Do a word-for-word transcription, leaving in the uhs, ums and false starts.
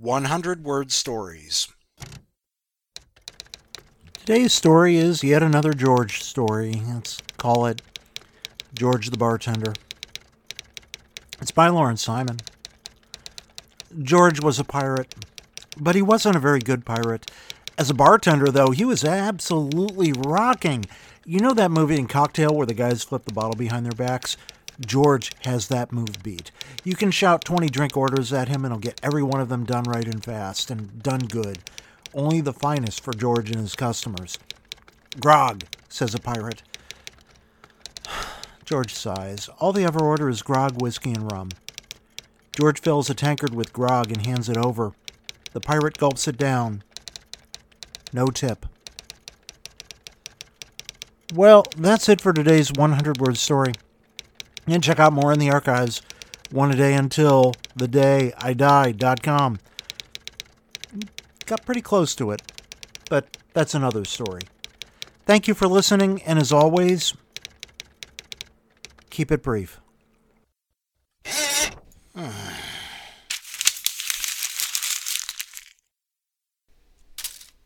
one hundred word stories. Today's story is yet another George story. Let's call it George the Bartender. It's by Lawrence Simon. George was a pirate, but he wasn't a very good pirate. As a bartender, though, he was absolutely rocking. You know that movie in Cocktail where the guys flip the bottle behind their backs? George has that move beat. You can shout twenty drink orders at him and he'll get every one of them done right and fast and done good. Only the finest for George and his customers. Grog, says a pirate. George sighs. All they ever order is grog, whiskey, and rum. George fills a tankard with grog and hands it over. The pirate gulps it down. No tip. Well, that's it for today's one hundred word story. And check out more in the archives. One a day until the day I die dot com. Got pretty close to it, but that's another story. Thank you for listening, and as always, keep it brief. Uh.